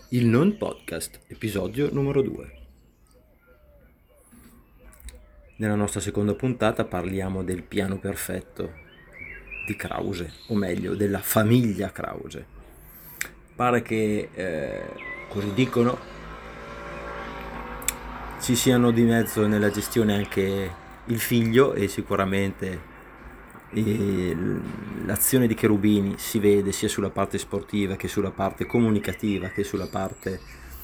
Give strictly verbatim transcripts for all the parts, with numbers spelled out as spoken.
Il Non Podcast, episodio numero due. Nella nostra seconda puntata parliamo del piano perfetto di Krause, o meglio, della famiglia Krause. Pare che, eh, così dicono, ci siano di mezzo nella gestione anche il figlio e sicuramente e l'azione di Cherubini si vede sia sulla parte sportiva che sulla parte comunicativa che sulla parte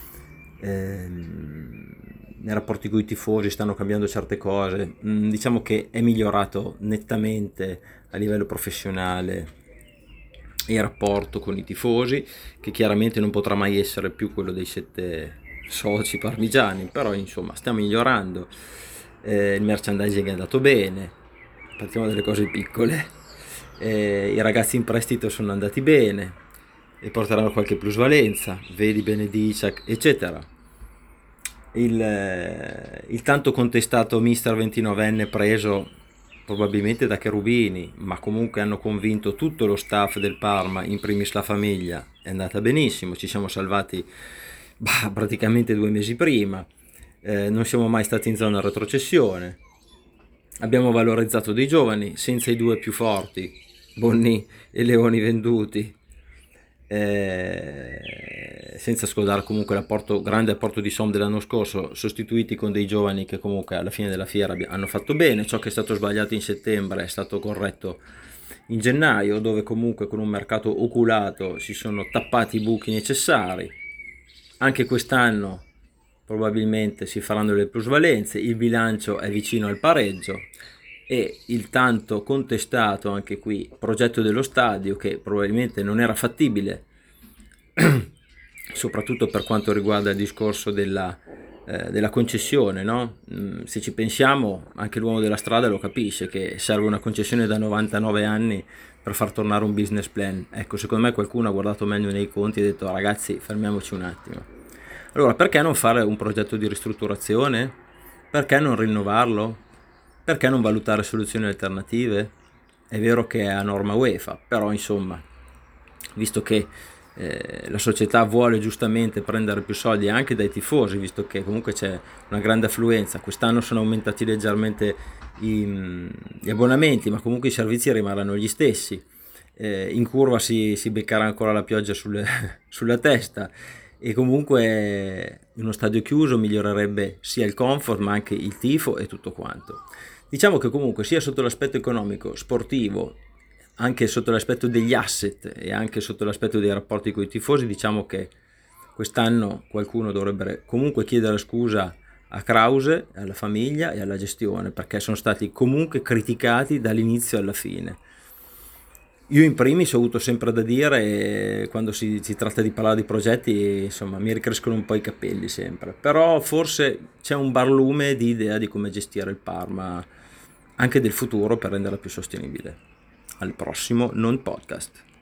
ehm, nei rapporti con i tifosi stanno cambiando certe cose. Mm, diciamo che è migliorato nettamente a livello professionale il rapporto con i tifosi, che chiaramente non potrà mai essere più quello dei sette soci parmigiani, però insomma sta migliorando. Eh, il merchandising è andato bene, partiamo dalle cose piccole. Eh, i ragazzi in prestito sono andati bene e porteranno qualche plusvalenza, vedi Benediciak eccetera. Il, eh, il tanto contestato mister ventinovenne preso probabilmente da Cherubini, ma comunque hanno convinto tutto lo staff del Parma, in primis la famiglia, è andata benissimo, ci siamo salvati bah, praticamente due mesi prima, eh, non siamo mai stati in zona retrocessione, abbiamo valorizzato dei giovani senza i due più forti, Bonni e Leoni venduti, eh, senza scordare comunque l'apporto, grande apporto di Som dell'anno scorso, sostituiti con dei giovani che comunque alla fine della fiera hanno fatto bene. Ciò che è stato sbagliato in settembre è stato corretto in gennaio, dove comunque con un mercato oculato si sono tappati i buchi necessari. Anche quest'anno probabilmente si faranno le plusvalenze, il bilancio è vicino al pareggio e il tanto contestato anche qui progetto dello stadio, che probabilmente non era fattibile soprattutto per quanto riguarda il discorso della, eh, della concessione, no? Mm, se ci pensiamo anche l'uomo della strada lo capisce che serve una concessione da novantanove anni per far tornare un business plan. Ecco, secondo me qualcuno ha guardato meglio nei conti e ha detto ragazzi fermiamoci un attimo. Allora, perché non fare un progetto di ristrutturazione? Perché non rinnovarlo? Perché non valutare soluzioni alternative? È vero che è a norma UEFA, però insomma, visto che eh, la società vuole giustamente prendere più soldi anche dai tifosi, visto che comunque c'è una grande affluenza, quest'anno sono aumentati leggermente i, gli abbonamenti, ma comunque i servizi rimarranno gli stessi. Eh, in curva si, si beccherà ancora la pioggia sulle, sulla testa e comunque uno stadio chiuso migliorerebbe sia il comfort ma anche il tifo e tutto quanto. Diciamo che comunque sia sotto l'aspetto economico, sportivo, anche sotto l'aspetto degli asset e anche sotto l'aspetto dei rapporti con i tifosi, diciamo che quest'anno qualcuno dovrebbe comunque chiedere scusa a Krause, alla famiglia e alla gestione, perché sono stati comunque criticati dall'inizio alla fine. Io in primis ho avuto sempre da dire, e quando si, si tratta di parlare di progetti, insomma, mi ricrescono un po' i capelli sempre, però forse c'è un barlume di idea di come gestire il Parma, anche del futuro, per renderla più sostenibile. Al prossimo Non Podcast.